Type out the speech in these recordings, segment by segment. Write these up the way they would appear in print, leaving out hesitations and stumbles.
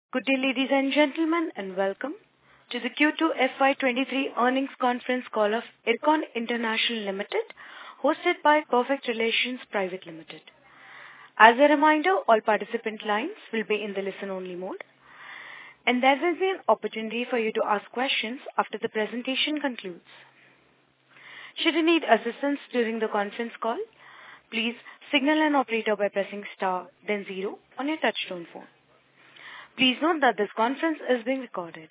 Good day, ladies and gentlemen, and welcome to the Q2 FY23 earnings conference call of Ircon International Limited, hosted by Perfect Relations Private Limited. As a reminder, all participant lines will be in the listen-only mode, and there will be an opportunity for you to ask questions after the presentation concludes. Should you need assistance during the conference call, please signal an operator by pressing star, then 0 on your touchtone phone. Please note that this conference is being recorded.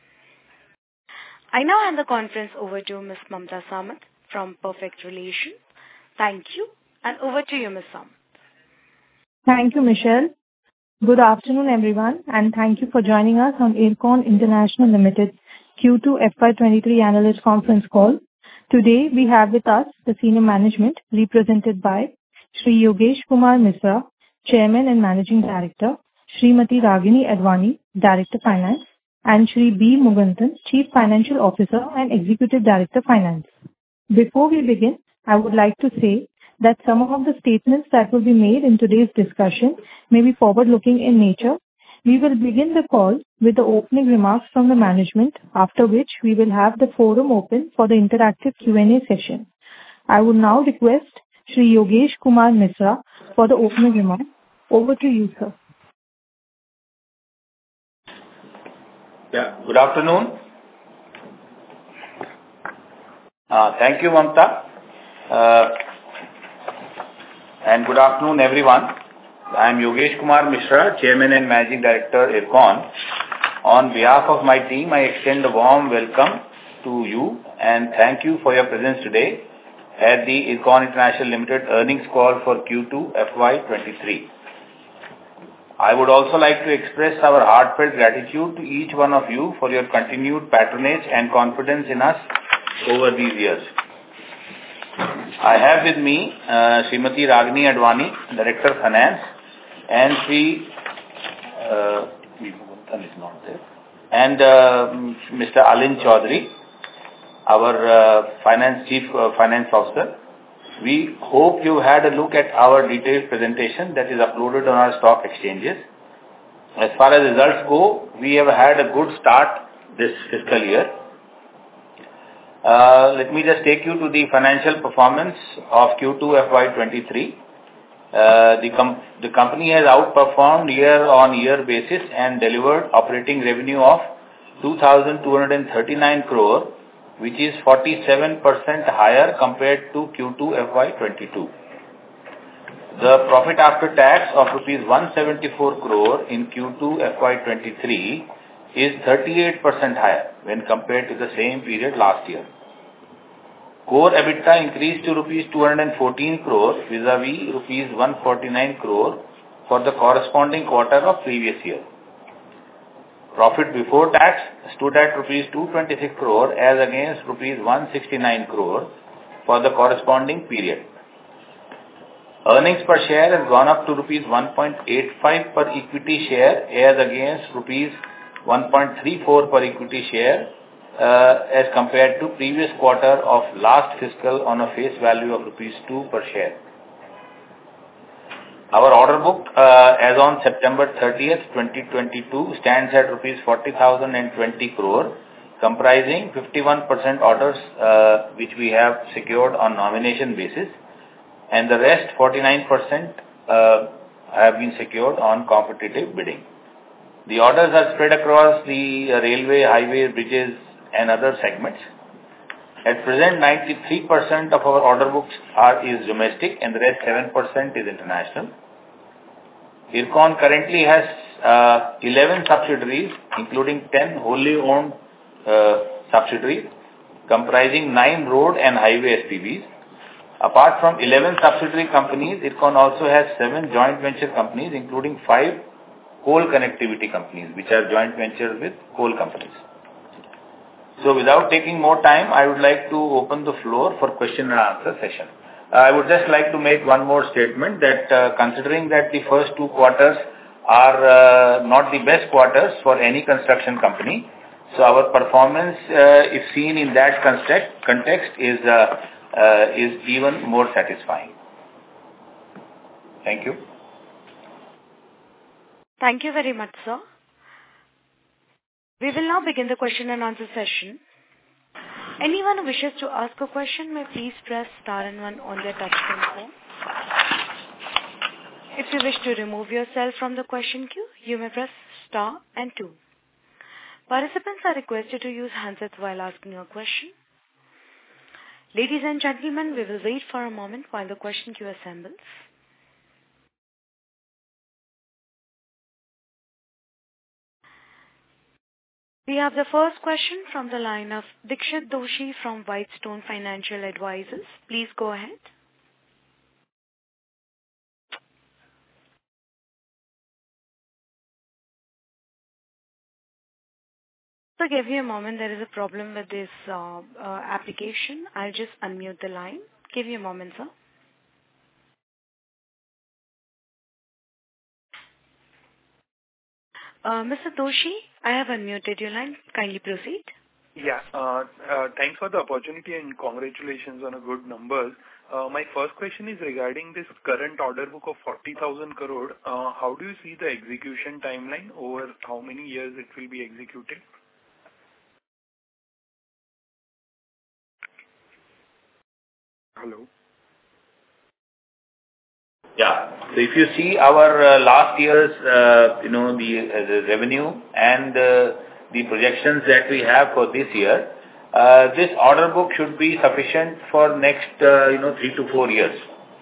I now hand the conference over to Ms. Mamta Samat from Perfect Relations. Thank you, and over to you, Ms. Samat. Thank you, Michelle. Good afternoon, everyone, and thank you for joining us on Ircon International Limited Q2 FY23 analyst conference call. Today, we have with us the senior management represented by Shri Yogesh Kumar Misra, Chairman and Managing Director, Srimati Ragini Advani, Director Finance, and Shri B. Mugundan, Chief Financial Officer and Executive Director Finance. Before we begin, I would like to say that some of the statements that will be made in today's discussion may be forward-looking in nature. We will begin the call with the opening remarks from the management, after which we will have the forum open for the interactive Q&A session. I will now request Shri Yogesh Kumar Misra for the opening remarks. Over to you, sir. Yeah, good afternoon. Thank you, Mamta. And good afternoon, everyone. I am Yogesh Kumar Misra, Chairman and Managing Director, Ircon. On behalf of my team, I extend a warm welcome to you and thank you for your presence today at the Ircon International Limited earnings call for Q2 FY23. I would also like to express our heartfelt gratitude to each one of you for your continued patronage and confidence in us over these years. I have with me Srimati Ragini Advani, Director of Finance, and Mr. Alin Chaudhary, our Chief Finance Officer. We hope you had a look at our detailed presentation that is uploaded on our stock exchanges. As far as results go, we have had a good start this fiscal year. Let me just take you to the financial performance of Q2 FY23. The company has outperformed year-on-year basis and delivered operating revenue of 2,239 crore, which is 47% higher compared to Q2 FY22. The profit after tax of rupees 174 crore in Q2 FY23 is 38% higher when compared to the same period last year. Core EBITDA increased to rupees 214 crore vis-a-vis rupees 149 crore for the corresponding quarter of previous year. Profit before tax stood at rupees 226 crore as against rupees 169 crore for the corresponding period. Earnings per share has gone up to rupees 1.85 per equity share as against rupees 1.34 per equity share as compared to previous quarter of last fiscal on a face value of rupees 2 per share. Our order book as on September 30th, 2022 stands at rupees 40,020 crore, comprising 51% orders which we have secured on nomination basis, and the rest 49% have been secured on competitive bidding. The orders are spread across the railway, highway, bridges, and other segments. At present, 93% of our order books is domestic and the rest 7% is international. Ircon currently has 11 subsidiaries, including 10 wholly owned subsidiaries, comprising 9 road and highway SPVs. Apart from 11 subsidiary companies, Ircon also has 7 joint venture companies, including 5 coal connectivity companies, which are joint ventures with coal companies. So without taking more time, I would like to open the floor for question and answer session. I would just like to make one more statement that considering that the first 2 quarters are not the best quarters for any construction company, so our performance, if seen in that context, is even more satisfying. Thank you. Thank you very much, sir. We will now begin the question and answer session. Anyone who wishes to ask a question may please press star and one on their touchtone phone. If you wish to remove yourself from the question queue, you may press star and two. Participants are requested to use handsets while asking a question. Ladies and gentlemen, we will wait for a moment while the question queue assembles. We have the first question from the line of Dixit Doshi from Whitestone Financial Advisors. Please go ahead. So give me a moment. There is a problem with this application. I'll just unmute the line. Give me a moment, sir. Mr. Doshi, I have unmuted your line. Kindly proceed. Yeah. Thanks for the opportunity and congratulations on a good numbers. My first question is regarding this current order book of 40,000 crore. How do you see the execution timeline? Over how many years it will be executed? Hello? Yeah. So if you see our last year's, the revenue and the projections that we have for this year, this order book should be sufficient for next, 3 to 4 years.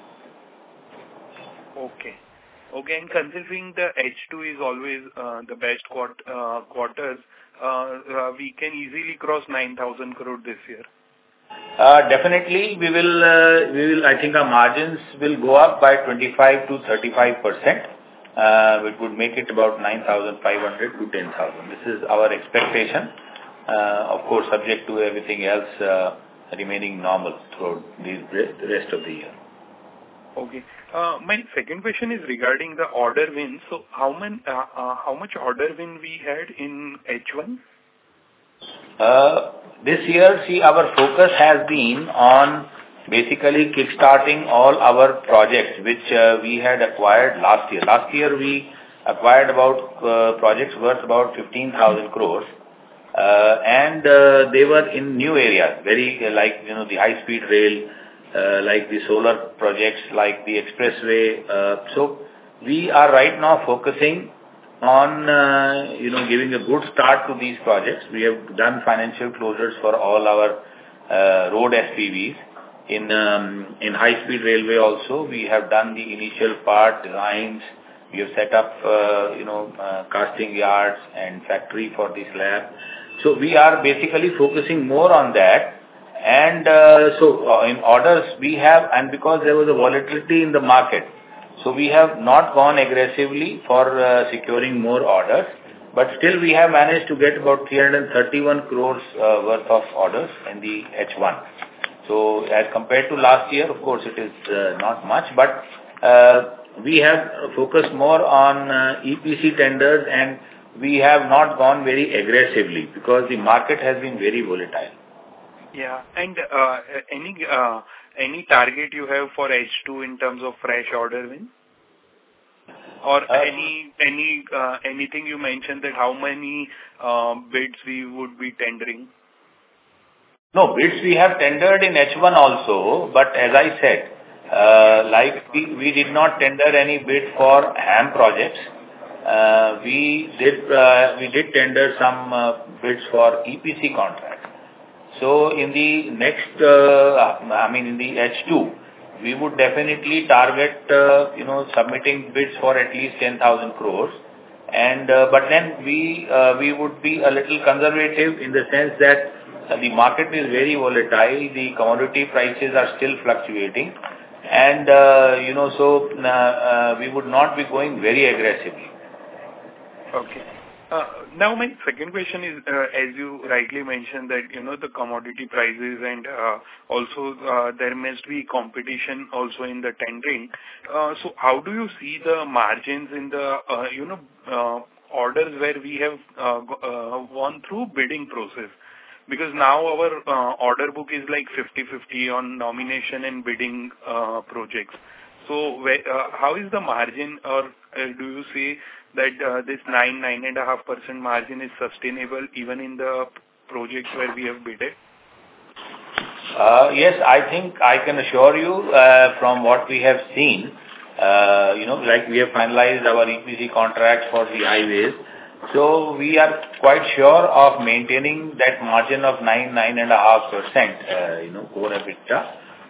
Okay. Okay, and considering the H2 is always the best quarters, we can easily cross 9,000 crore this year. Definitely, we will. I think our margins will go up by 25 to 35%. Which would make it about 9,500 to 10,000. This is our expectation. Of course, subject to everything else remaining normal throughout the rest of the year. Okay. My second question is regarding the order win. So, how much order win we had in H1? This year, our focus has been on basically kickstarting all our projects which we had acquired last year. Last year, we acquired about projects worth about 15,000 crores, and they were in new areas, very like the high-speed rail, like the solar projects, like the expressway. So we are right now focusing on giving a good start to these projects. We have done financial closures for all our road SPVs. In high-speed railway also, we have done the initial part designs. We have set up casting yards and factory for the slab. So we are basically focusing more on that. And so in orders we have, and because there was a volatility in the market, so we have not gone aggressively for securing more orders, but still we have managed to get about 331 crores worth of orders in the H1. So as compared to last year, of course, it is not much, but we have focused more on EPC tenders, and we have not gone very aggressively because the market has been very volatile. Yeah, and any target you have for H2 in terms of fresh order win? Or anything you mentioned that how many bids we would be tendering? No, bids we have tendered in H1 also, but as I said, we did not tender any bid for HAM projects. We did tender some bids for EPC contracts. So in the next, in the H2, we would definitely target, submitting bids for at least 10,000 crores. And but then we would be a little conservative in the sense that the market is very volatile. The commodity prices are still fluctuating, and we would not be going very aggressively. Okay. Now my second question is, as you rightly mentioned that, the commodity prices and also there must be competition also in the tendering. So how do you see the margins in the, orders where we have gone through bidding process? Because now our order book is like 50-50 on nomination and bidding projects. So how is the margin, or do you say that this 9.5% margin is sustainable even in the projects where we have bid it? Yes, I think I can assure you from what we have seen, like we have finalized our EPC contracts for the highways. So we are quite sure of maintaining that margin of 9.5%, core EBITDA.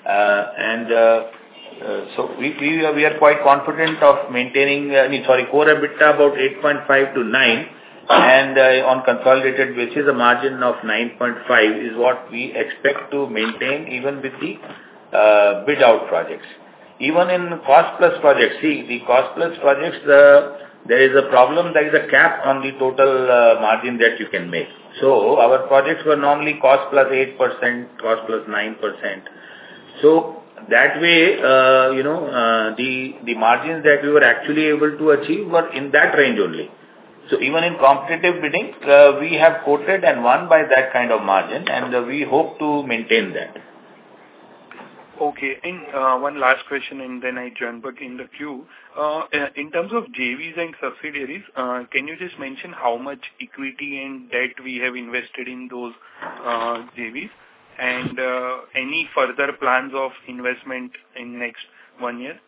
So we are quite confident of maintaining, core EBITDA about 8.5 to 9. And on consolidated basis, a margin of 9.5 is what we expect to maintain even with the bid out projects. Even in cost plus projects, the cost plus projects, there is a problem, there is a cap on the total margin that you can make. So our projects were normally cost plus 8%, cost plus 9%. So that way, the margins that we were actually able to achieve were in that range only. So even in competitive bidding, we have quoted and won by that kind of margin, and we hope to maintain that. Okay. And one last question, and then I join back in the queue. In terms of JVs and subsidiaries, can you just mention how much equity and debt we have invested in those JVs, and any further plans of investment in next 1 year?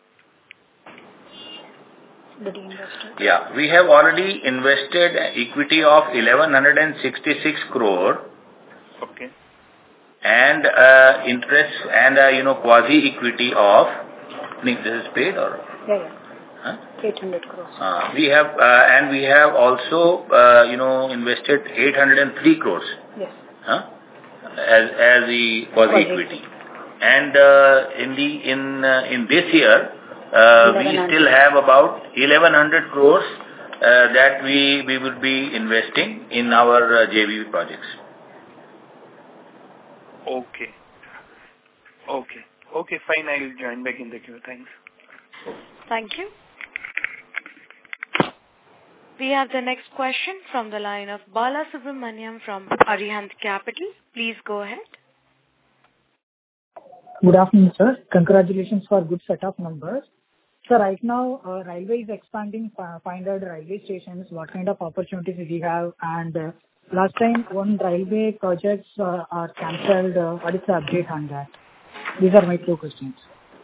Yeah, we have already invested equity of 1,166 crore. Okay. And interest and quasi equity of, this is paid or? Yeah. Huh? 800 crores. We have also invested 803 crores. Yes. As the quasi equity. And in this year, we still have about 1,100 crores that we will be investing in our JV projects. Okay, fine. I'll join back in the queue. Thanks. Thank you. We have the next question from the line of Bala Subramaniam from Arihant Capital. Please go ahead. Good afternoon, sir. Congratulations for good set of numbers. So right now, railway is expanding 500 railway stations. What kind of opportunities do we have? And last time, one railway projects are cancelled. What is the update on that? These are my two questions.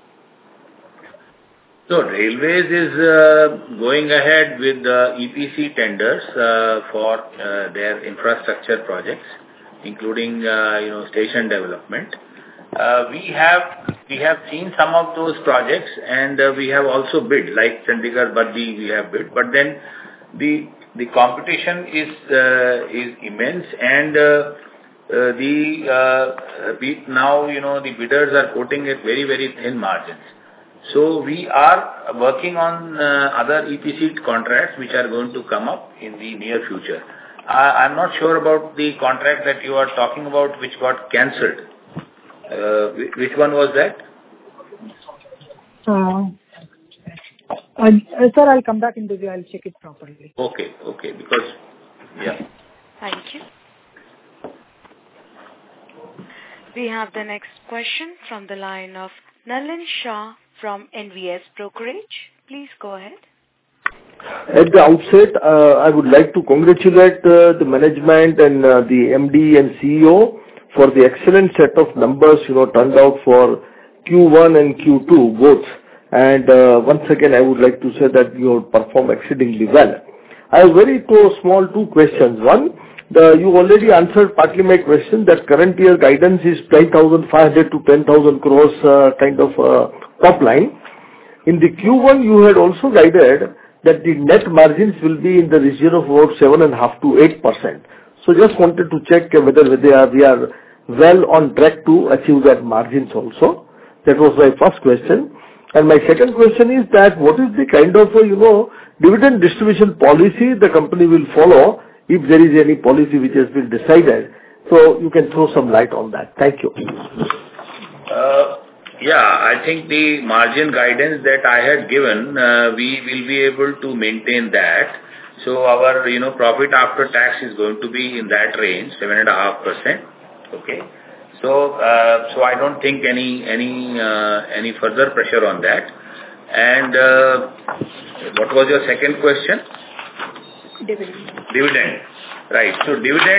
So Railways is going ahead with the EPC tenders for their infrastructure projects, including station development. We have seen some of those projects, and we have also bid, like Chandigarh Baddi we have bid. But then the competition is immense, and now the bidders are quoting at very, very thin margins. So we are working on other EPC contracts which are going to come up in the near future. I'm not sure about the contract that you are talking about which got cancelled. Which one was that? Sir, I'll come back into the. I'll check it properly. Okay. Because, yeah. Thank you. We have the next question from the line of Nalin Shah from NVS Brokerage. Please go ahead. At the outset, I would like to congratulate the management and the MD and CEO for the excellent set of numbers, turned out for Q1 and Q2 both. And once again, I would like to say that you perform exceedingly well. I have two questions. One, you already answered partly my question that current year guidance is 9,500 to 10,000 crores kind of top line. In the Q1, you had also guided that the net margins will be in the region of about 7.5% to 8%. So just wanted to check whether we are well on track to achieve that margins also. That was my first question. And my second question is that what is the kind of dividend distribution policy the company will follow if there is any policy which has been decided? So you can throw some light on that. Thank you. Yeah, I think the margin guidance that I had given, we will be able to maintain that. So our, profit after tax is going to be in that range, 7.5%. Okay. So I don't think any further pressure on that. And what was your second question? Dividend. Right. So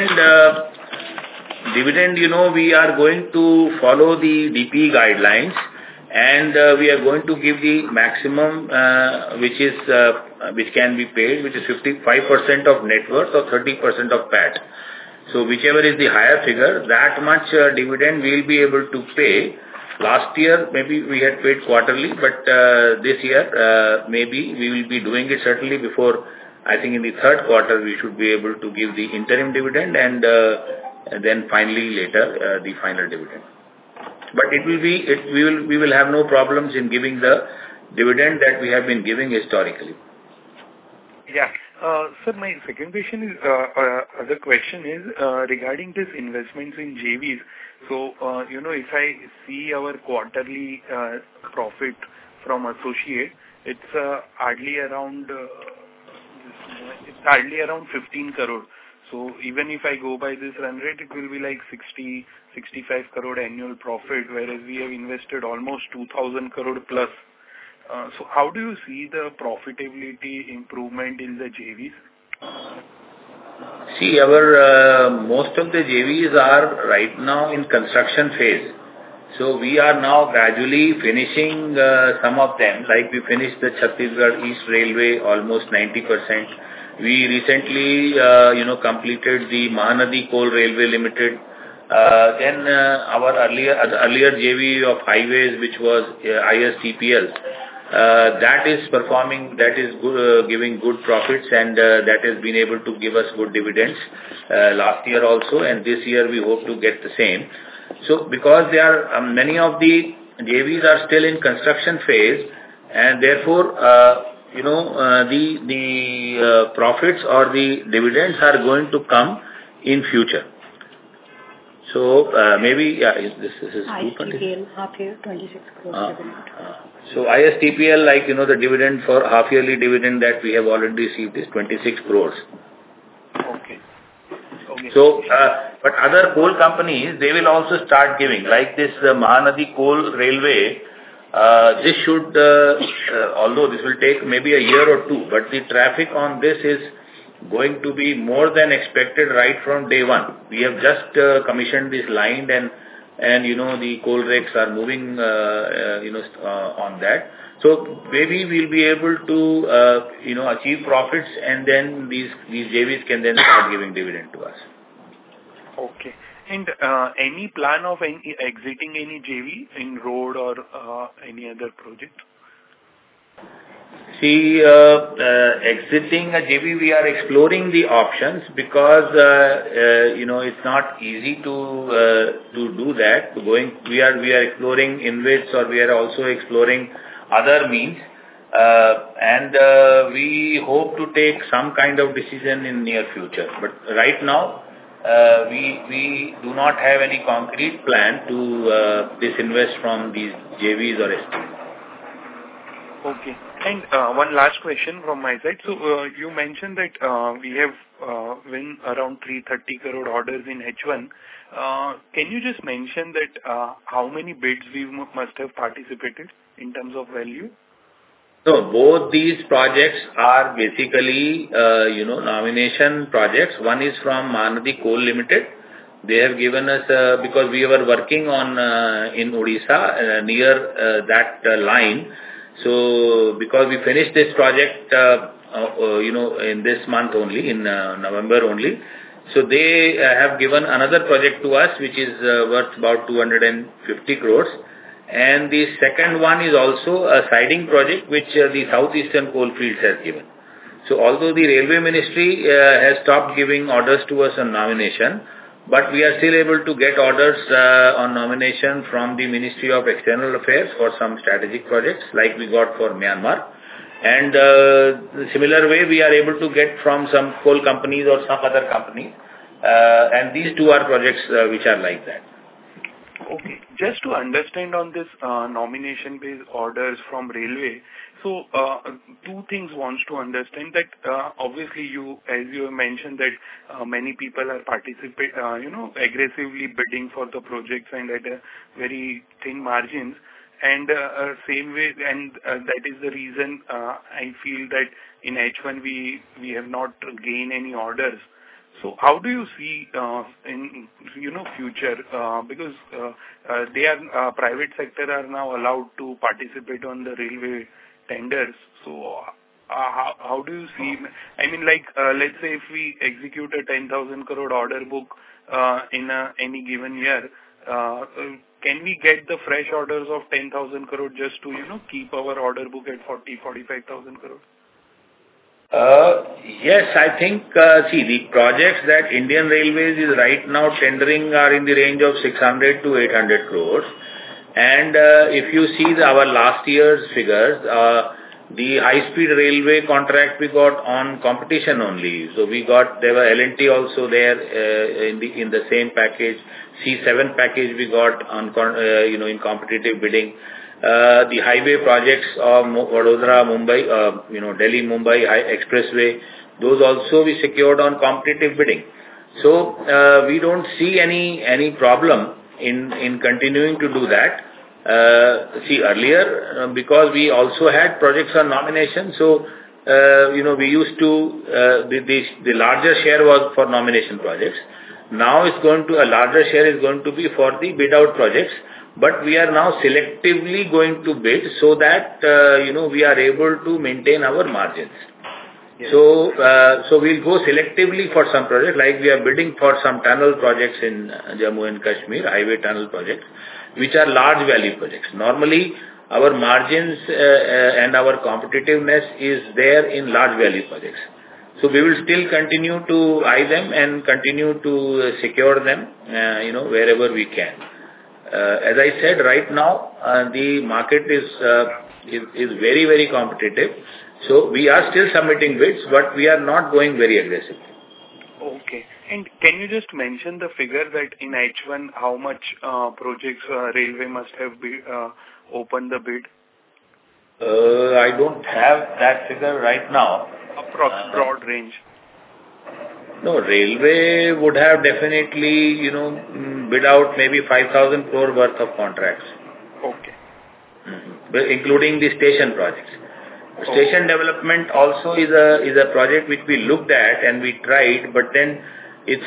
dividend, we are going to follow the DPE guidelines, and we are going to give the maximum which can be paid, which is 55% of net worth or 30% of PAT. So whichever is the higher figure, that much dividend we will be able to pay. Last year, maybe we had paid quarterly, but this year, maybe we will be doing it certainly before, I think in the third quarter, we should be able to give the interim dividend and then finally later the final dividend. But we will have no problems in giving the dividend that we have been giving historically. Yeah. Sir, my second question is, regarding this investments in JVs. So, if I see our quarterly profit from associate, it's hardly around 15 crore. So even if I go by this run rate, it will be like 65 crore annual profit, whereas we have invested almost 2,000 crore plus. So how do you see the profitability improvement in the JVs? See, our most of the JVs are right now in construction phase. So we are now gradually finishing some of them. Like we finished the Chhattisgarh East Railway almost 90%. We recently, completed the Mahanadi Coal Railway Limited. Then our earlier JV of highways, which was ISTPL, that is performing, that is good, giving good profits, and that has been able to give us good dividends last year also, and this year we hope to get the same. So because there are many of the JVs are still in construction phase, and therefore the profits or the dividends are going to come in future. So maybe this is ISTPL half year 26 crores dividend. So ISTPL, like the dividend for half yearly dividend that we have already received is 26 crores. Okay. So, but other coal companies, they will also start giving, like this Mahanadi Coal Railway. This should, although this will take maybe a year or two, but the traffic on this is going to be more than expected right from day one. We have just commissioned this line, and the coal rakes are moving, on that. So maybe we'll be able to, achieve profits, and then these JVs can then start giving dividend to us. Okay. And any plan of exiting any JV in road or any other project? See, exiting a JV, we are exploring the options because, it's not easy to do that. We are exploring InvITs, or we are also exploring other means, and we hope to take some kind of decision in near future. But right now, we do not have any concrete plan to disinvest from these JVs or SPs. Okay. And one last question from my side. So you mentioned that we have won around 330 crore orders in H1. Can you just mention that how many bids we must have participated in terms of value? So both these projects are basically, nomination projects. One is from Mahanadi Coal Limited. They have given us, because we were working on in Odisha near that line. So because we finished this project, in this month only, in November only. So they have given another project to us, which is worth about 250 crores. And the second one is also a siding project, which the Southeastern Coalfields has given. So although the Railway Ministry has stopped giving orders to us on nomination, but we are still able to get orders on nomination from the Ministry of External Affairs for some strategic projects, like we got for Myanmar. And similar way, we are able to get from some coal companies or some other companies. And these two are projects which are like that. Okay. Just to understand on this nomination-based orders from railway, so two things wants to understand that obviously as you have mentioned that many people are aggressively bidding for the projects and at a very thin margins. And same way, and that is the reason I feel that in H1 we have not gained any orders. So how do you see in future, because they are private sector are now allowed to participate on the railway tenders. So how do you see? I mean, like let's say if we execute a 10,000 crore order book in any given year, can we get the fresh orders of 10,000 crore just to keep our order book at 45,000 crore? Yes, I think, see, the projects that Indian Railways is right now tendering are in the range of 600 to 800 crores. And if you see our last year's figures, the high-speed railway contract we got on competition only. So there were L&T also there in the same package. C7 package we got on in competitive bidding. The highway projects of Vadodara, Mumbai, Delhi, Mumbai Expressway, those also we secured on competitive bidding. So we don't see any problem in continuing to do that. See, earlier, because we also had projects on nomination, so we used to the larger share was for nomination projects. Now a larger share is going to be for the bid out projects. But we are now selectively going to bid so that, we are able to maintain our margins. Yes. So we'll go selectively for some projects, like we are bidding for some tunnel projects in Jammu and Kashmir, highway tunnel projects, which are large value projects. Normally, our margins and our competitiveness is there in large value projects. So we will still continue to eye them and continue to secure them, wherever we can. As I said, right now, the market is very, very competitive. So we are still submitting bids, but we are not going very aggressively. Okay. And can you just mention the figure that in H1, how much projects railway must have opened the bid? I don't have that figure right now. Approx broad range. No, railway would have definitely, bid out maybe 5,000 crore worth of contracts. Okay. Including the station projects. Okay. Station development also is a project which we looked at and we tried, but then it's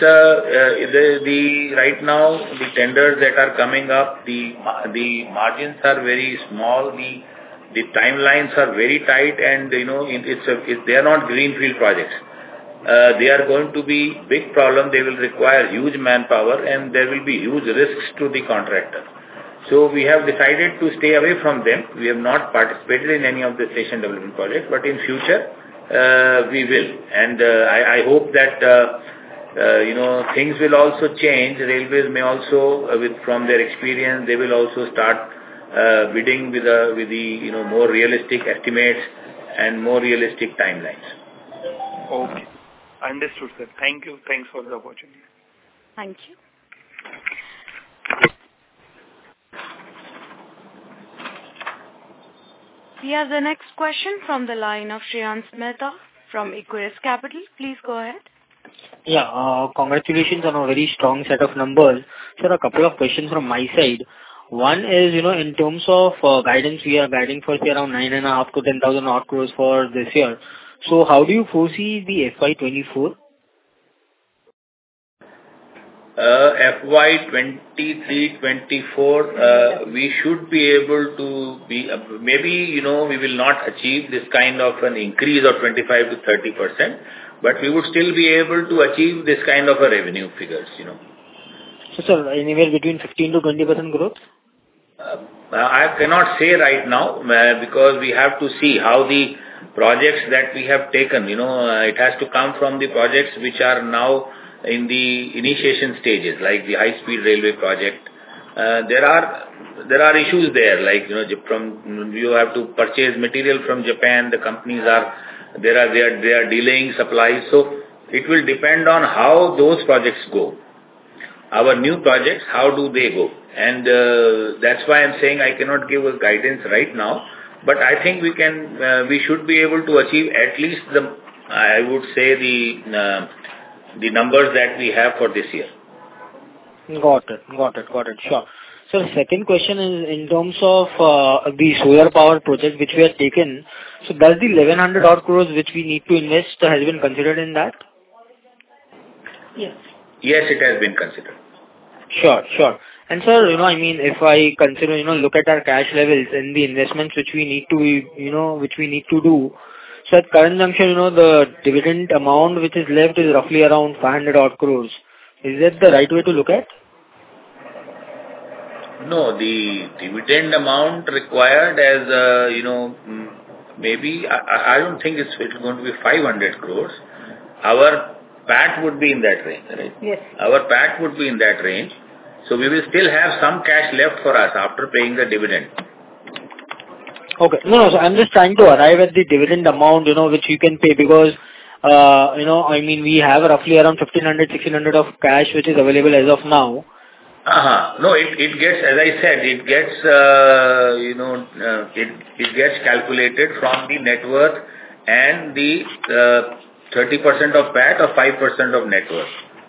right now the tenders that are coming up, the margins are very small, the timelines are very tight, and they are not greenfield projects. They are going to be big problem. They will require huge manpower and there will be huge risks to the contractor. So we have decided to stay away from them. We have not participated in any of the station development projects, but in future we will. And I hope that things will also change. Railways may also, from their experience, they will also start bidding with the more realistic estimates and more realistic timelines. Okay. Understood, sir. Thank you. Thanks for the opportunity. Thank you. We have the next question from the line of Shreyans Mehta from Equirus Capital. Please go ahead. Yeah, congratulations on a very strong set of numbers. Sir, a couple of questions from my side. One is, in terms of guidance, we are guiding for say around 9,500 to 10,000 odd crores for this year. So how do you foresee the FY24? FY 23-24, we should be able to be, maybe, we will not achieve this kind of an increase of 25 to 30%, but we would still be able to achieve this kind of a revenue figures, So, sir, anywhere between 15 to 20% growth? I cannot say right now, because we have to see how the projects that we have taken, it has to come from the projects which are now in the initiation stages, like the high-speed railway project. There are issues there, like, you have to purchase material from Japan, the companies they are delaying supplies, so it will depend on how those projects go. Our new projects, how do they go? And that's why I'm saying I cannot give a guidance right now, but I think we should be able to achieve at least I would say the numbers that we have for this year. Got it. Sure. So the second question is in terms of the solar power project which we have taken. So does the 1100 odd crores which we need to invest has been considered in that? Yes, it has been considered. Sure. And sir, if I consider, look at our cash levels and the investments which we need to do. So at current junction, the dividend amount which is left is roughly around 500 odd crores. Is that the right way to look at? No, the dividend amount required as, maybe, I don't think it's going to be 500 crores. Our PAT would be in that range, right? Yes. Our PAT would be in that range. So we will still have some cash left for us after paying the dividend. Okay. No, so I'm just trying to arrive at the dividend amount, which you can pay because, we have roughly around 1,500 of cash which is available as of now. No, it gets, as I said, it gets calculated from the net worth and the 30% of PAT or 5% of net worth.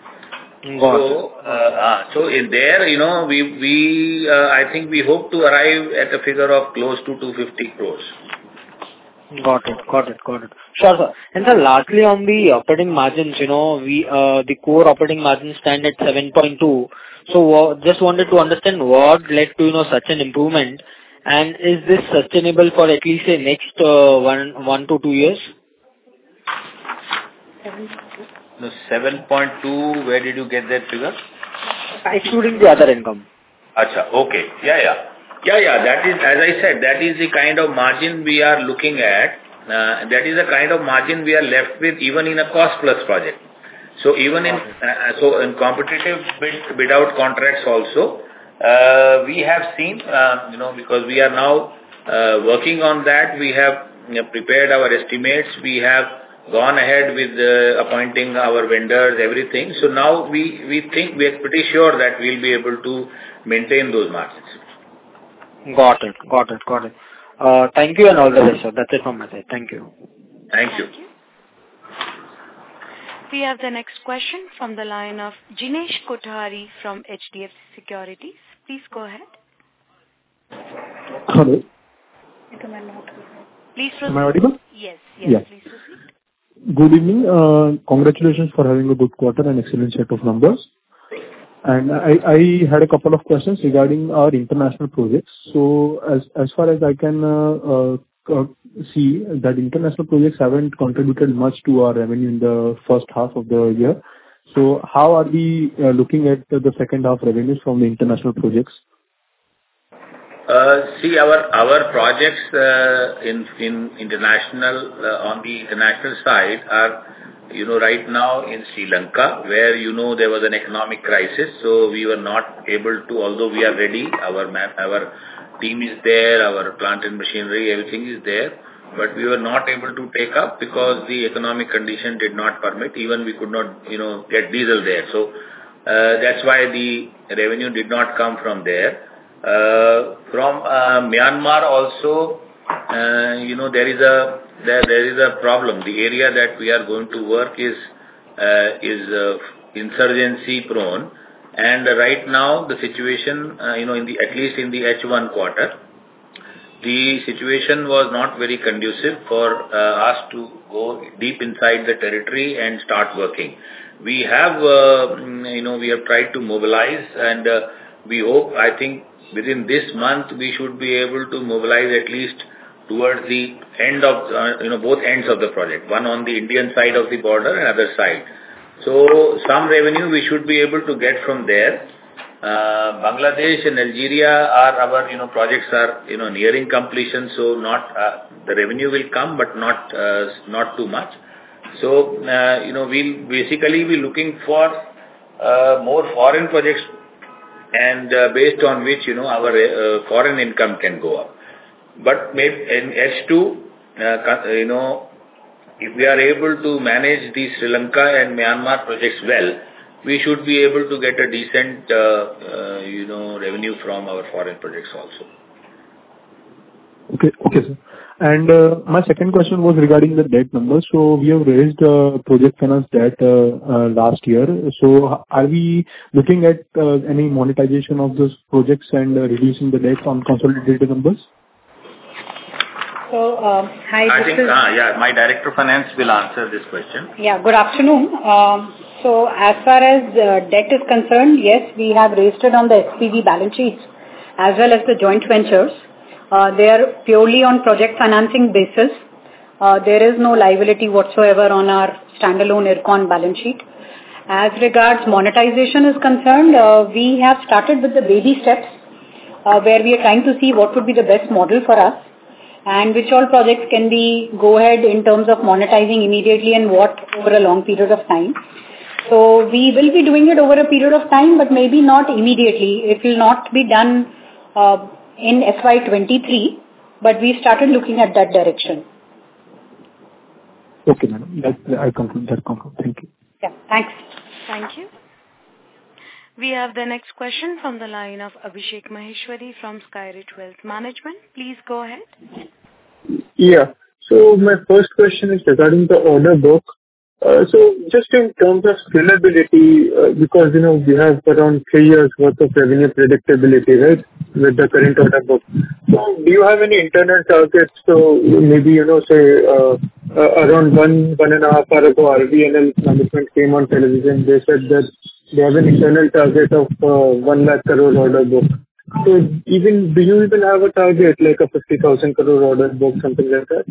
So in there, I think we hope to arrive at a figure of close to 250 crores. Got it. Sure, sir. And sir, lastly on the operating margins, the core operating margins stand at 7.2. So just wanted to understand what led to, such an improvement, and is this sustainable for at least the next 1 to 2 years? No, 7.2, where did you get that figure? Excluding the other income. Acha, okay. Yeah. That is, as I said, that is the kind of margin we are looking at. That is the kind of margin we are left with even in a cost plus project. So even in competitive bid out contracts also, we have seen, because we are now working on that, we have prepared our estimates, we have gone ahead with appointing our vendors, everything. So now we think, we are pretty sure that we'll be able to maintain those margins. Got it. Thank you and all the best, sir. That's it from my side. Thank you. Thank you. We have the next question from the line of Jinesh Kothari from HDFC Securities. Please go ahead. Hello. Please proceed. Am I audible? Yes. Yeah. Please proceed. Good evening. Congratulations for having a good quarter and excellent set of numbers. And I had a couple of questions regarding our international projects. So as far as I can see, that international projects haven't contributed much to our revenue in the first half of the year. So how are we looking at the second half revenues from the international projects? See, our projects in international on the international side are right now in Sri Lanka, where there was an economic crisis, so we were not able to, although we are ready, our team is there, our plant and machinery, everything is there, but we were not able to take up because the economic condition did not permit. Even we could not get diesel there. So that's why the revenue did not come from there. From Myanmar also, there is a problem. The area that we are going to work is insurgency prone, and right now the situation, at least in the H1 quarter, the situation was not very conducive for us to go deep inside the territory and start working. We have, we have tried to mobilize, and we hope, I think, within this month we should be able to mobilize at least towards the end of, both ends of the project, one on the Indian side of the border and other side. So some revenue we should be able to get from there. Bangladesh and Algeria are our, projects are, nearing completion, so not, the revenue will come, but not too much. So, we'll basically be looking for more foreign projects, and based on which, our foreign income can go up. But maybe in H2, if we are able to manage the Sri Lanka and Myanmar projects well, we should be able to get a decent, revenue from our foreign projects also. Okay, sir. And my second question was regarding the debt numbers. So we have raised project finance debt last year. So are we looking at any monetization of those projects and reducing the debt on consolidated numbers? So, hi, I think, my Director of Finance will answer this question. Yeah, good afternoon. So, as far as debt is concerned, yes, we have raised it on the SPV balance sheets as well as the joint ventures. They are purely on project financing basis. There is no liability whatsoever on our standalone IRCON balance sheet. As regards monetization is concerned, we have started with the baby steps where we are trying to see what would be the best model for us and which all projects can we go ahead in terms of monetizing immediately and what over a long period of time. So we will be doing it over a period of time, but maybe not immediately. It will not be done in FY23, but we started looking at that direction. Okay, madam. I conclude that. Thank you. Yeah, thanks. Thank you. We have the next question from the line of Abhishek Maheshwari from Skyridge Wealth Management. Please go ahead. Yeah. So my first question is regarding the order book. So just in terms of scalability, because, we have around 3 years worth of revenue predictability, right, with the current order book. So do you have any internal targets? So maybe, say, around 1.5 hours ago, RVNL management came on television. They said that they have an internal target of 1 lakh crore order book. So do you even have a target like a 50,000 crore order book, something like that?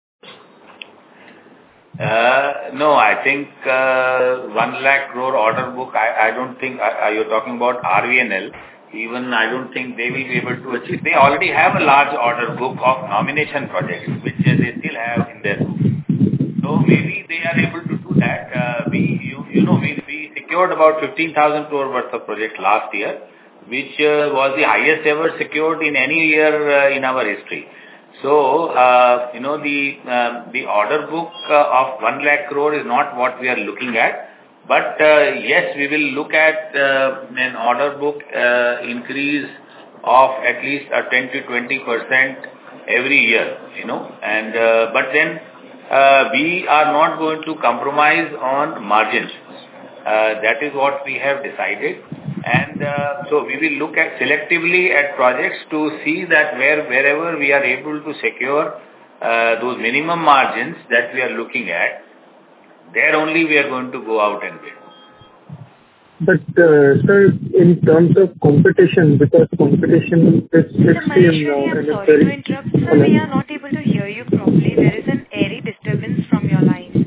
No, I think 1 lakh crore order book, I don't think, you're talking about RVNL. Even I don't think they will be able to achieve. They already have a large order book of nomination projects, which they still have in their book. So maybe they are able to do that. We secured about 15,000 crore worth of projects last year, which was the highest ever secured in any year in our history. So, the order book of 1 lakh crore is not what we are looking at. But, yes, we will look at an order book increase of at least 10 to 20% every year, And, but then we are not going to compromise on margins. That is what we have decided. And so we will look at selectively at projects to see that wherever we are able to secure those minimum margins that we are looking at, there only we are going to go out and bid. But, sir, in terms of competition, because competition is extreme now. I'm sorry to interrupt, sir. We are not able to hear you properly. There is an airy disturbance from your line.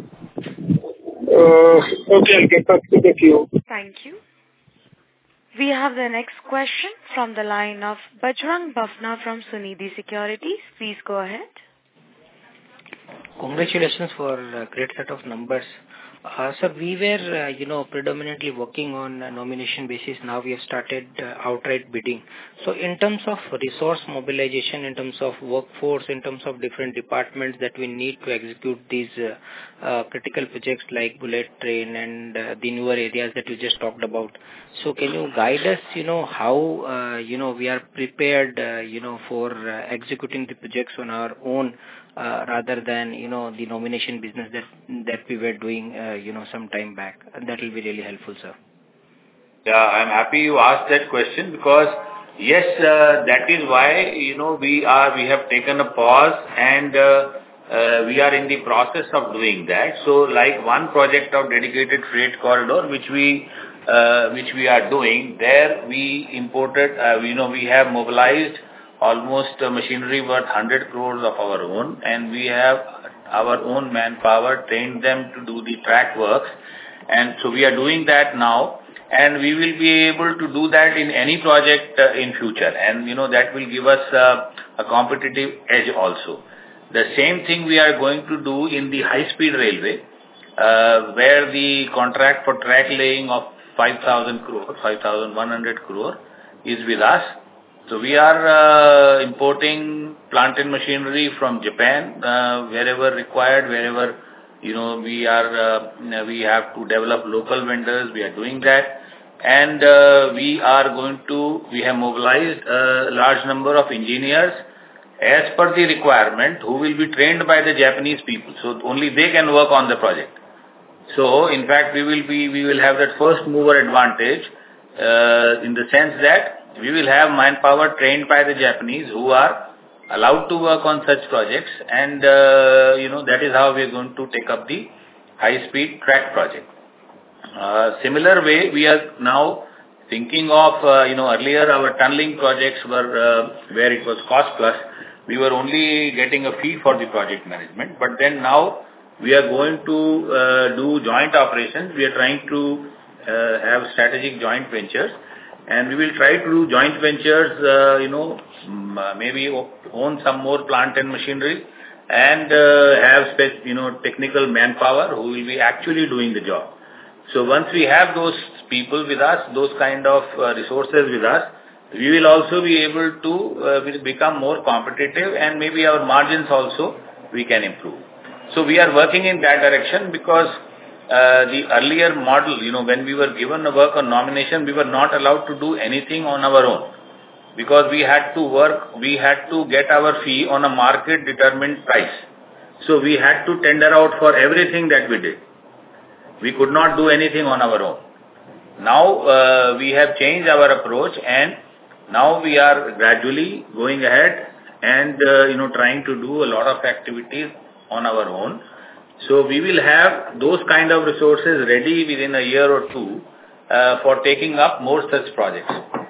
Okay, I'll get back to the queue. Thank you. We have the next question from the line of Bajrang Bafna from Sunidhi Securities. Please go ahead. Congratulations for a great set of numbers. So we were, predominantly working on a nomination basis. Now we have started outright bidding. So in terms of resource mobilization, in terms of workforce, in terms of different departments that we need to execute these critical projects like bullet train and the newer areas that you just talked about. So can you guide us, how, we are prepared, for executing the projects on our own rather than, the nomination business that we were doing, some time back. And that will be really helpful, sir. Yeah, I'm happy you asked that question because, yes, that is why, we have taken a pause and we are in the process of doing that. So like one project of dedicated freight corridor, which we are doing, there we imported, we have mobilized almost machinery worth 100 crores of our own, and we have our own manpower, trained them to do the track works. And so we are doing that now, and we will be able to do that in any project in future. And, that will give us a competitive edge also. The same thing we are going to do in the high-speed railway, where the contract for track laying of 5,000 crore, 5,100 crore is with us. So we are importing plant and machinery from Japan wherever required, wherever we have to develop local vendors. We are doing that, and we have mobilized a large number of engineers as per the requirement, who will be trained by the Japanese people. So only they can work on the project. So in fact, we will have that first mover advantage in the sense that we will have manpower trained by the Japanese who are allowed to work on such projects, and that is how we are going to take up the high-speed track project. Similar way, we are now thinking of, earlier our tunneling projects were where it was cost plus. We were only getting a fee for the project management, but then now we are going to do joint operations. We are trying to have strategic joint ventures, and we will try to do joint ventures, maybe own some more plant and machinery, and have technical manpower who will be actually doing the job. So once we have those people with us, those kind of resources with us, we will also be able to become more competitive, and maybe our margins also we can improve. So we are working in that direction, because the earlier model, when we were given a work on nomination, we were not allowed to do anything on our own, because we had to get our fee on a market determined price. So we had to tender out for everything that we did. We could not do anything on our own. Now we have changed our approach, and now we are gradually going ahead and trying to do a lot of activities on our own. So we will have those kind of resources ready within a year or two for taking up more such projects.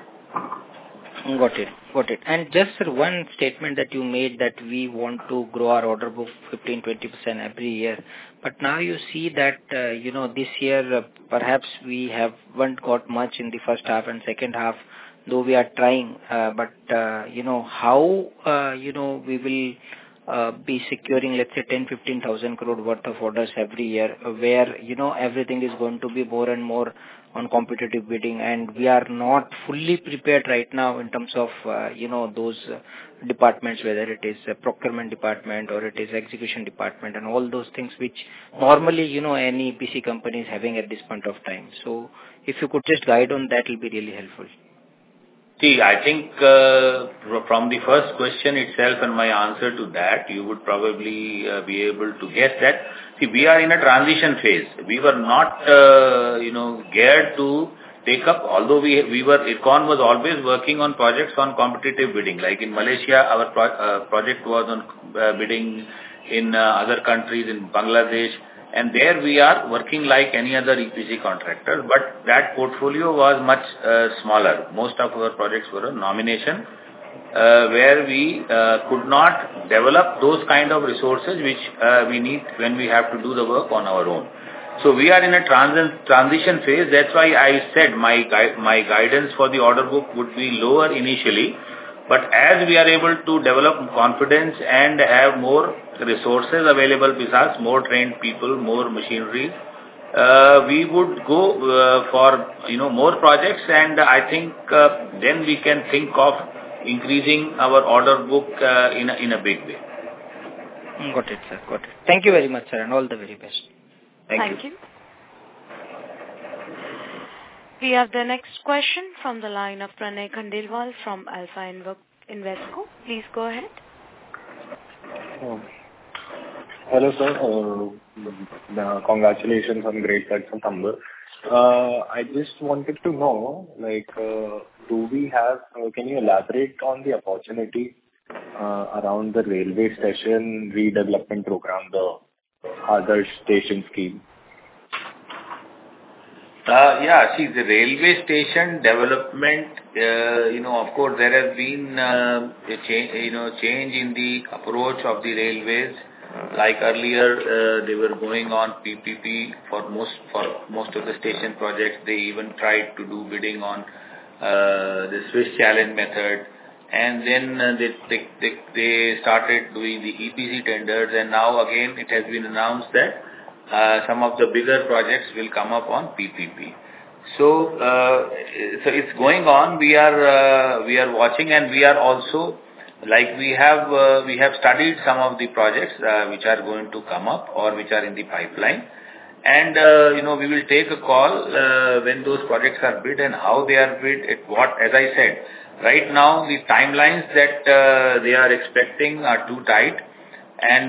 Got it. And just one statement that you made, that we want to grow our order book 15-20% every year. But now you see that, this year perhaps we haven't got much in the first half and second half, though we are trying. But how, we will be securing, let's say, 10-15,000 crore worth of orders every year, where, everything is going to be more and more on competitive bidding, and we are not fully prepared right now in terms of, those departments, whether it is a procurement department or it is execution department, and all those things which normally, any EPC company is having at this point of time. So if you could just guide on that, it will be really helpful. See, I think from the first question itself and my answer to that, you would probably be able to guess that. See, we are in a transition phase. We were not, geared to take up, although IRCON was always working on projects on competitive bidding. Like in Malaysia, our project was on bidding, in other countries, in Bangladesh. And there we are working like any other EPC contractor, but that portfolio was much smaller. Most of our projects were a nomination, where we could not develop those kind of resources which we need when we have to do the work on our own. So we are in a transition phase. That's why I said my guidance for the order book would be lower initially. But as we are able to develop confidence and have more resources available with us, more trained people, more machinery, we would go for more projects, and I think then we can think of increasing our order book in a big way. Got it, sir. Got it. Thank you very much, sir, and all the very best. Thank you. We have the next question from the line of Pranay Khandelwal from Alpha Invesco. Please go ahead. Hello, sir. Congratulations on great sets of numbers. I just wanted to know, can you elaborate on the opportunity around the railway station redevelopment program, the Adarsh Station scheme? See, the railway station development, of course, there has been a change in the approach of the railways. Like earlier, they were going on PPP for most of the station projects. They even tried to do bidding on the Swiss challenge method, and then they started doing the EPC tenders, and now again it has been announced that some of the bigger projects will come up on PPP. So it's going on. We are watching, and we are also, we have studied some of the projects which are going to come up or which are in the pipeline, And, we will take a call when those projects are bid and how they are bid, as I said, right now the timelines that they are expecting are too tight, and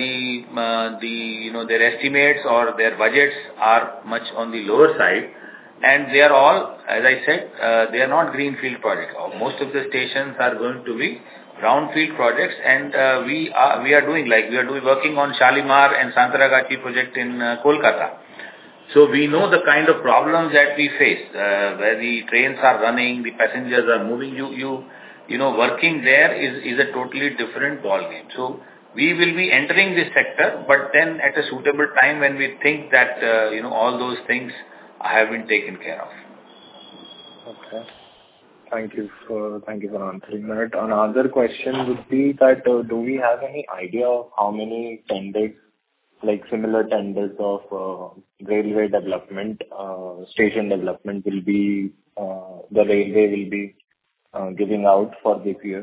their estimates or their budgets are much on the lower side, and they are all, as I said, they are not greenfield projects. Most of the stations are going to be brownfield projects, and we are working on Shalimar and Santaragachi project in Kolkata. So we know the kind of problems that we face, where the trains are running, the passengers are moving. Working there is a totally different ballgame. So we will be entering this sector, but then at a suitable time when we think that all those things have been taken care of. Okay. Thank you for answering that. Another question would be that do we have any idea of how many tenders, like similar tenders of railway development, station development will be the railway will be giving out for this year?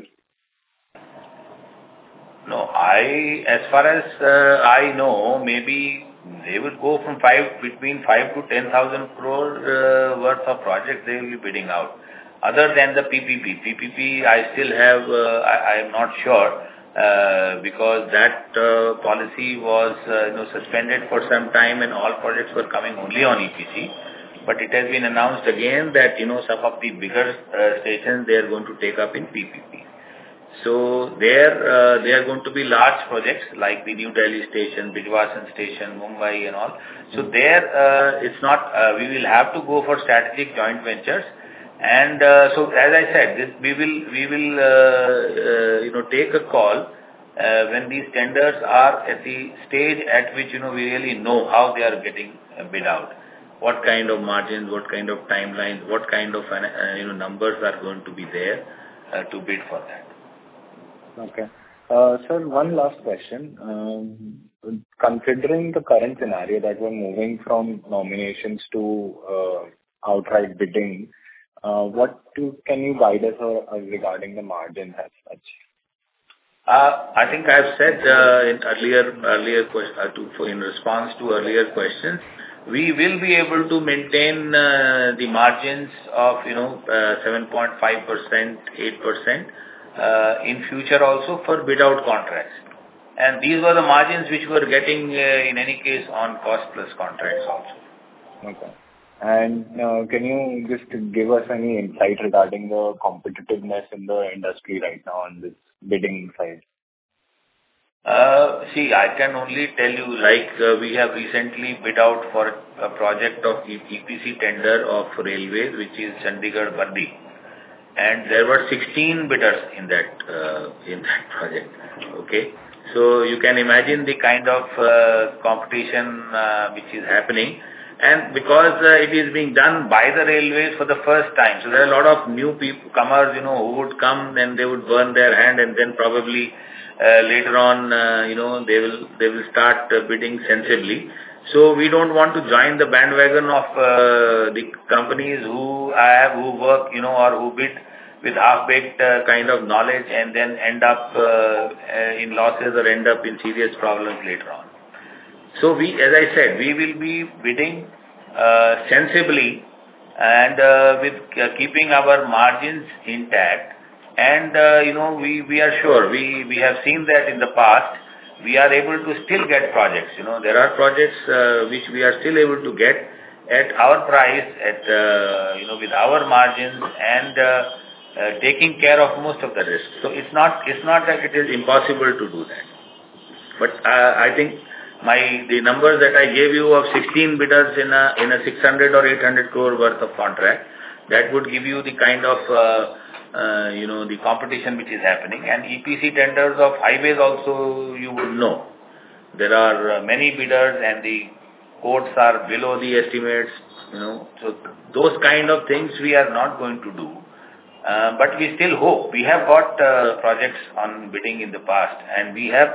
No, as far as I know, maybe they will go from between 5 to 10,000 crore worth of projects they will be bidding out. Other than the PPP. PPP, I still have, I am not sure, because that policy was suspended for some time and all projects were coming only on EPC. But it has been announced again that, some of the bigger stations they are going to take up in PPP. So there are going to be large projects like the New Delhi station, Bijwasan station, Mumbai and all. So there, it's not, we will have to go for strategic joint ventures. And so, as I said, we will take a call when these tenders are at the stage at which we really know how they are getting bid out, what kind of margins, what kind of timelines, what kind of numbers are going to be there to bid for that. Okay, sir. One last question. Considering the current scenario that we're moving from nominations to outright bidding. Can you guide us regarding the margins as such? I think I've said in response to earlier questions, we will be able to maintain the margins of 7.5%, 8% in future also for bid out contracts. And these were the margins which were getting in any case on cost plus contracts also. Okay. And can you just give us any insight regarding the competitiveness in the industry right now on this bidding side? See, I can only tell you, we have recently bid out for a project of EPC tender of railways, which is Chandigarh-Baddi. And there were 16 bidders in that project. Okay. So you can imagine the kind of competition which is happening. And because it is being done by the railways for the first time, so there are a lot of new comers, who would come, then they would burn their hand, and then probably later on, they will start bidding sensibly. So we don't want to join the bandwagon of the companies who work, or who bid with half-baked kind of knowledge and then end up in losses or end up in serious problems later on. So as I said, we will be bidding sensibly and with keeping our margins intact. And, we are sure, we have seen that in the past, we are able to still get projects. There are projects which we are still able to get at our price, with our margins and taking care of most of the risks. So it's not that it is impossible to do that. But I think the numbers that I gave you of 16 bidders in a 600 or 800 crore worth of contract, that would give you the kind of the competition which is happening. And EPC tenders of highways also, you would know, there are many bidders and the quotes are below the estimates. So those kind of things we are not going to do. But we still hope. We have got projects on bidding in the past, and we have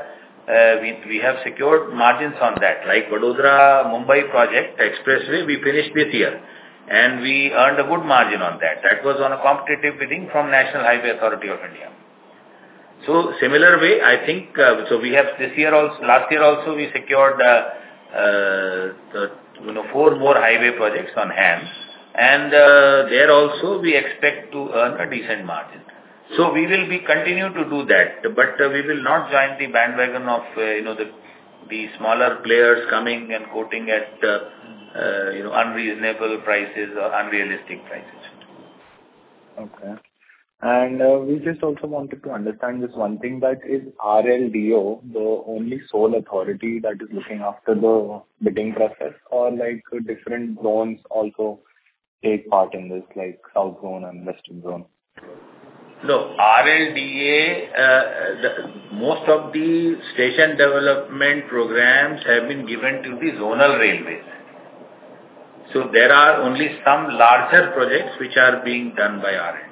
secured margins on that. Like Vadodara-Mumbai project, expressway, we finished this year. And we earned a good margin on that. That was on a competitive bidding from National Highway Authority of India. So similar way, I think, so we have last year also we secured 4 more highway projects on hand, and there also we expect to earn a decent margin. So we will continue to do that, but we will not join the bandwagon of the smaller players coming and quoting at unreasonable prices or unrealistic prices. Okay. And we just also wanted to understand this one thing, that is RLDO the only sole authority that is looking after the bidding process, or like different zones also take part in this, like South Zone and Western Zone? No, RLDA, most of the station development programs have been given to the zonal railways. So there are only some larger projects which are being done by RLDA.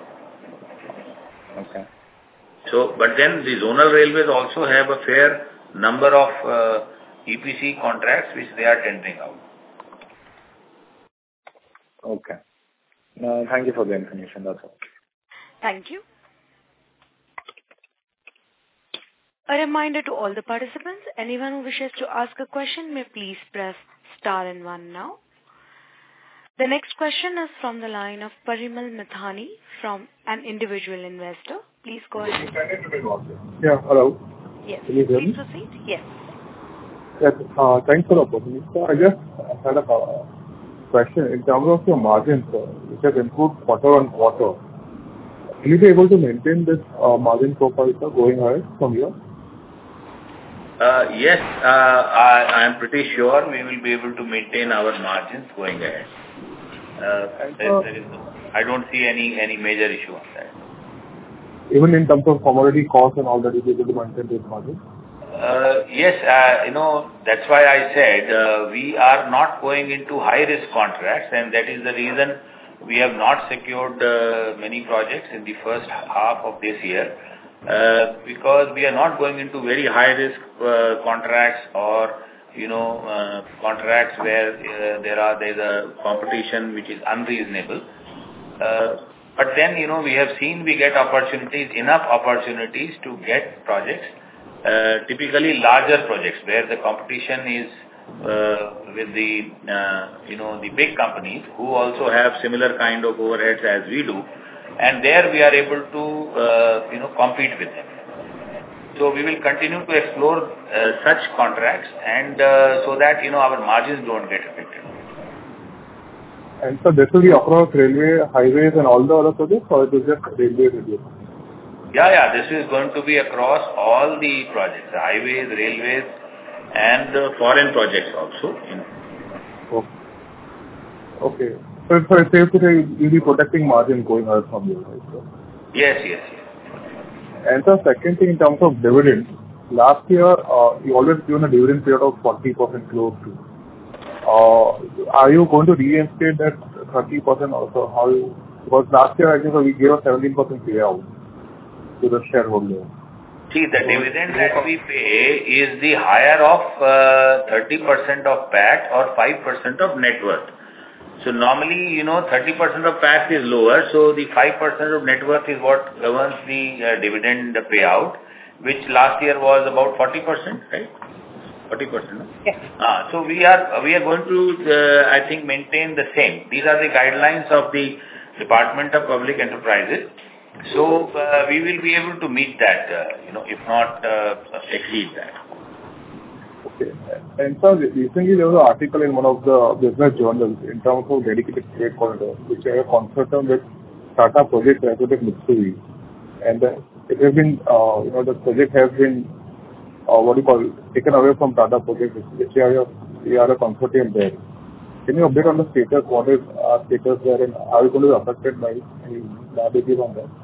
Okay. So, but then the zonal railways also have a fair number of EPC contracts which they are tendering out. Okay. Thank you for the information. That's all. Thank you. A reminder to all the participants, anyone who wishes to ask a question may please press star and 1 now. The next question is from the line of Parimal Mithani from an individual investor. Please go ahead. Yeah, hello. Yes. Can you hear me? Please proceed. Yes. Yes, thanks for the opportunity. So I just had a question in terms of your margins, which has improved quarter on quarter. Will you be able to maintain this margin profile, sir, going ahead from here? Yes, I am pretty sure we will be able to maintain our margins going ahead. I don't see any major issue on that. Even in terms of commodity costs and all that, you'll be able to maintain this margin? Yes, that's why I said we are not going into high-risk contracts, and that is the reason we have not secured many projects in the first half of this year, because we are not going into very high-risk contracts or contracts where there's a competition which is unreasonable. But then we have seen we get enough opportunities to get projects, typically larger projects where the competition is with the big companies who also have similar kind of overheads as we do, and there we are able to compete with them. So we will continue to explore such contracts, and so that our margins don't get affected. And so this will be across railway, highways, and all the other projects, or it is just railway? Yeah, this is going to be across all the projects, the highways, railways, and foreign projects also. Okay. So it's safe to say you'll be protecting margin going ahead from here, right, sir? Yes. And the second thing, in terms of dividends, last year you always given a dividend payout of 40% close to. Are you going to reinstate that 30% also? Because last year I think we gave a 17% payout to the shareholder. See, the dividend that we pay is the higher of 30% of PAT or 5% of net worth. So normally, 30% of PAT is lower, so the 5% of net worth is what governs the dividend payout, which last year was about 40%, right? 40%, no? Yes. So we are going to, I think, maintain the same. These are the guidelines of the Department of Public Enterprises. So we will be able to meet that, if not exceed that. Okay. And sir, recently there was an article in one of the business journals in terms of dedicated freight corridor, which have a consortium with Tata Projects Private Mitsui, and it has been, the project has been, taken away from Tata Projects, which we are a consortium there. Can you update on the status? What is our status there, and are we going to be affected by any liabilities on that?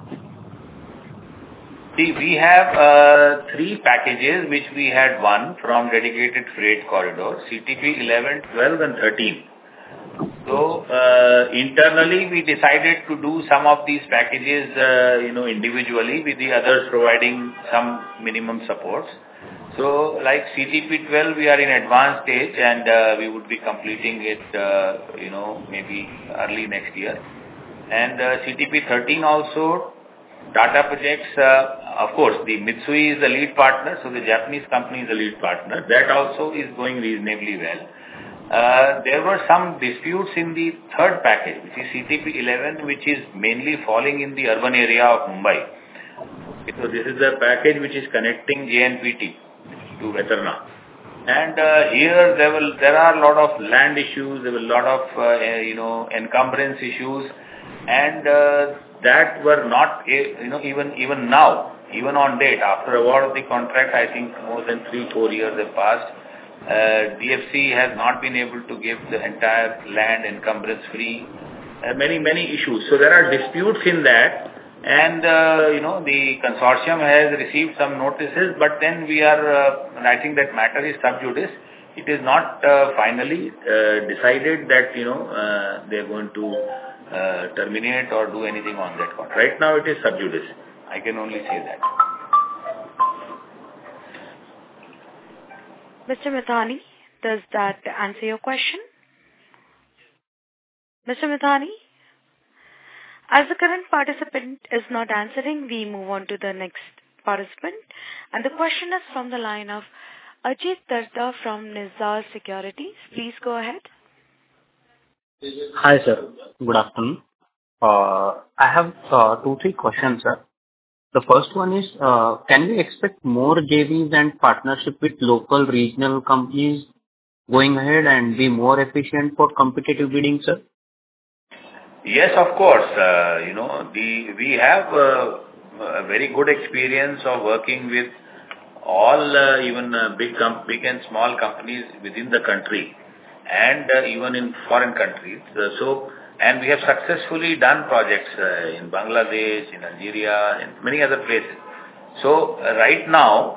See, we have 3 packages which we had won from dedicated freight corridor, CTP 11, 12 and 13. So, internally we decided to do some of these packages, individually, with the others providing some minimum supports. So, like CTP 12, we are in advanced stage, and we would be completing it, maybe early next year. And CTP 13 also, Tata Projects, of course, the Mitsui is the lead partner, so the Japanese company is the lead partner. That also is going reasonably well. there were some disputes in the third package, which is CTP11, which is mainly falling in the urban area of Mumbai. So this is the package which is connecting JNPT to Veterna. And here there are a lot of land issues, there were a lot of encumbrance issues, and that were not even now, even on date after award of the contract. I think more than 3-4 years have passed. DFC has not been able to give the entire land encumbrance free. Many issues. So there are disputes in that. And, the consortium has received some notices, but then we are, I think that matter is sub judice. It is not finally decided that, they're going to terminate or do anything on that contract. Right now it is sub judice. I can only say that. Mr. Mithani, does that answer your question? Mr. Mithani? As the current participant is not answering, we move on to the next participant. And the question is from the line of Ajit Darda from Nizar Securities. Please go ahead. Hi, sir. Good afternoon. I have 2-3 questions, sir. The first one is, can we expect more JVs and partnership with local regional companies going ahead and be more efficient for competitive bidding, sir? Yes, of course. We have a very good experience of working with all, even big and small companies within the country and even in foreign countries. And we have successfully done projects in Bangladesh, in Algeria, and many other places. So right now,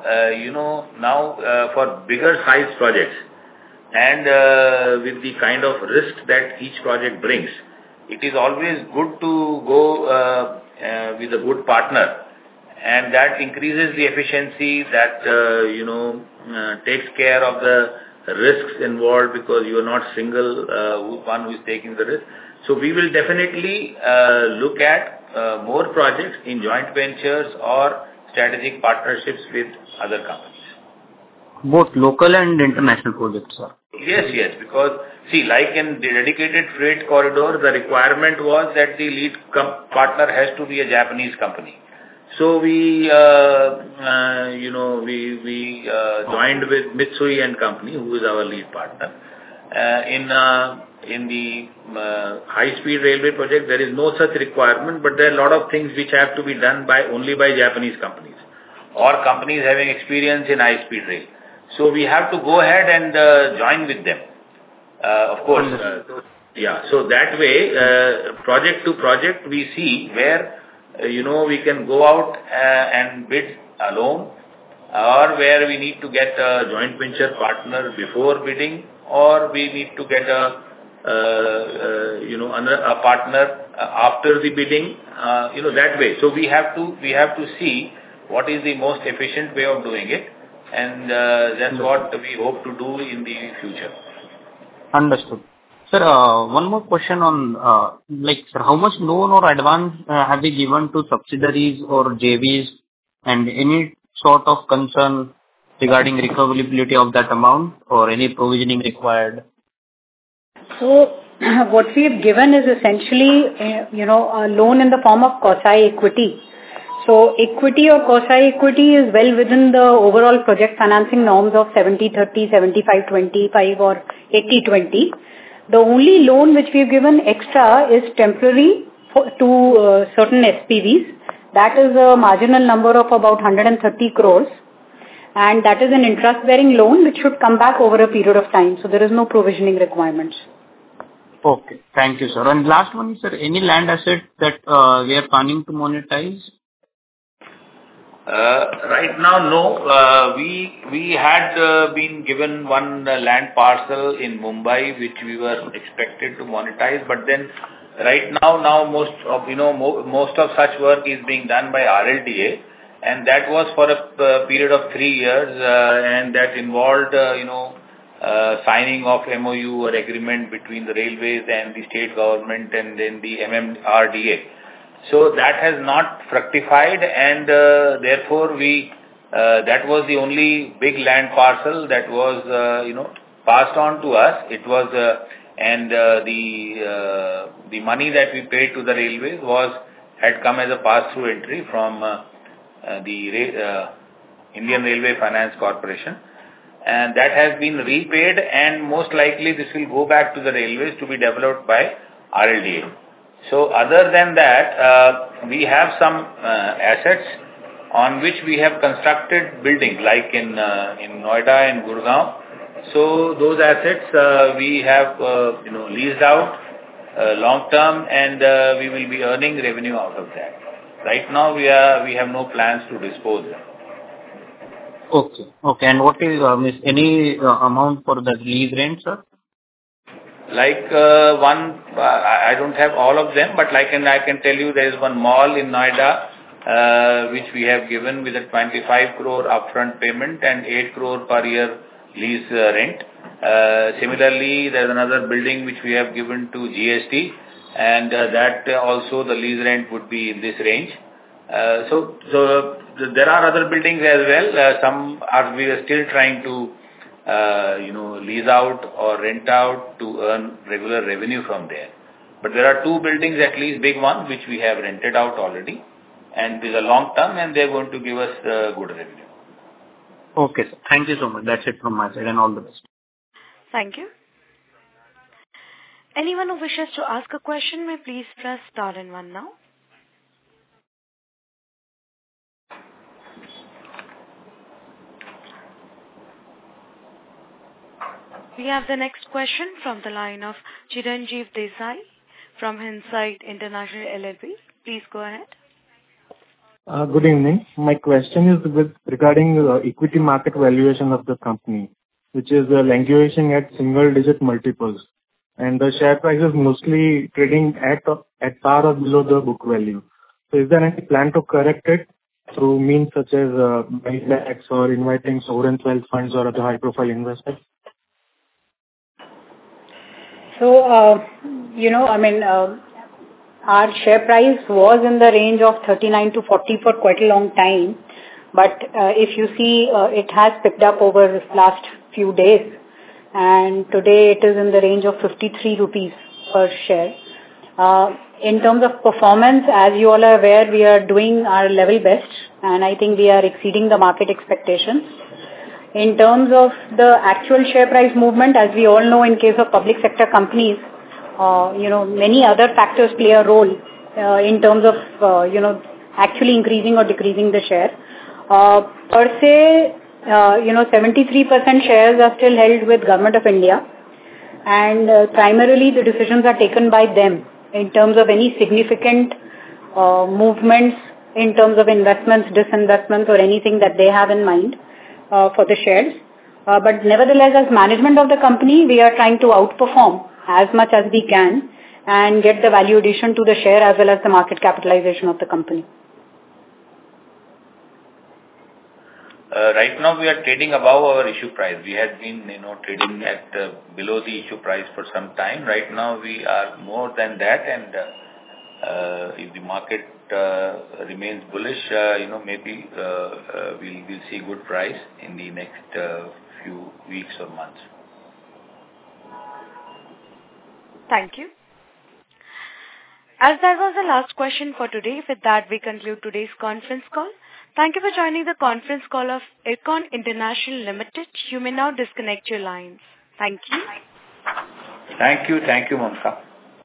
for bigger size projects and with the kind of risk that each project brings, it is always good to go with a good partner, and that increases the efficiency, that takes care of the risks involved, because you are not single one who is taking the risk. So we will definitely look at more projects in joint ventures or strategic partnerships with other companies. Both local and international projects, sir. Yes, because see, like in the dedicated freight corridor, the requirement was that the lead partner has to be a Japanese company. So we, joined with Mitsui and Company, who is our lead partner. In the high-speed railway project, there is no such requirement, but there are a lot of things which have to be done only by Japanese companies or companies having experience in high-speed rail. So we have to go ahead and join with them, of course. So that way, project to project, we see where, we can go out and bid alone, or where we need to get a joint venture partner before bidding, or we need to get a partner after the bidding, that way. So we have to see what is the most efficient way of doing it. And that's what we hope to do in the future. Understood. Sir, one more question on, sir, how much loan or advance have we given to subsidiaries or JVs, and any sort of concern regarding recoverability of that amount or any provisioning required? So what we have given is essentially, a loan in the form of quasi equity. So equity or quasi-equity is well within the overall project financing norms of 70-30, 75-25 or 80-20. The only loan which we have given extra is temporary to certain SPVs. That is a marginal number of about 130 crores. And that is an interest-bearing loan which should come back over a period of time. So there is no provisioning requirements. Okay. Thank you, sir. And last one is, sir, any land asset that we are planning to monetize? Right now, no. We had been given one land parcel in Mumbai, which we were expected to monetize, but then right now most of such work is being done by RLDA, and that was for a period of 3 years, and that involved signing of MOU or agreement between the railways and the state government and then the MMRDA. So that has not fructified, and therefore that was the only big land parcel that was passed on to us. It was the money that we paid to the railways had come as a pass-through entry from the Indian Railway Finance Corporation, and that has been repaid, and most likely this will go back to the railways to be developed by RLDA. So other than that, we have some assets on which we have constructed buildings like in Noida and Gurgaon. So those assets we have leased out long term, and we will be earning revenue out of that. Right now we have no plans to dispose them. Okay. And what is any amount for the lease rent, sir? Like I don't have all of them, but I can tell you there is one mall in Noida which we have given with a 25 crore upfront payment and 8 crore per year lease rent. Similarly, there is another building which we have given to GST, and that also the lease rent would be in this range. So there are other buildings as well. We are still trying to lease out or rent out to earn regular revenue from there. But there are 2 buildings, at least big ones, which we have rented out already, and these are long term, and they are going to give us good revenue. Okay, sir. Thank you so much. That's it from my side, and all the best. Thank you. Anyone who wishes to ask a question may please press star and 1 now. We have the next question from the line of Chiranjeev Desai from Insight International LLP. Please go ahead. Good evening. My question is regarding equity market valuation of the company, which is languishing at single-digit multiples, and the share price is mostly trading at par or below the book value. So is there any plan to correct it through means such as buybacks or inviting sovereign wealth funds or other high-profile investors? So, our share price was in the range of 39 to 40 for quite a long time. But if you see, it has picked up over the last few days. And today it is in the range of 53 rupees per share. In terms of performance, as you all are aware, we are doing our level best. And I think we are exceeding the market expectations. In terms of the actual share price movement, as we all know, in case of public sector companies, many other factors play a role in terms of, actually increasing or decreasing the share. Per se, 73% shares are still held with Government of India, and primarily the decisions are taken by them in terms of any significant movements in terms of investments, disinvestments, or anything that they have in mind for the shares. But nevertheless, as management of the company, we are trying to outperform as much as we can and get the value addition to the share as well as the market capitalization of the company. Right now we are trading above our issue price. We had been trading at below the issue price for some time. Right now we are more than that, and if the market remains bullish, maybe we'll see good price in the next few weeks or months. Thank you. As that was the last question for today, with that we conclude today's conference call. Thank you for joining the conference call of Ircon International Limited. You may now disconnect your lines. Thank you. Thank you, Mamta.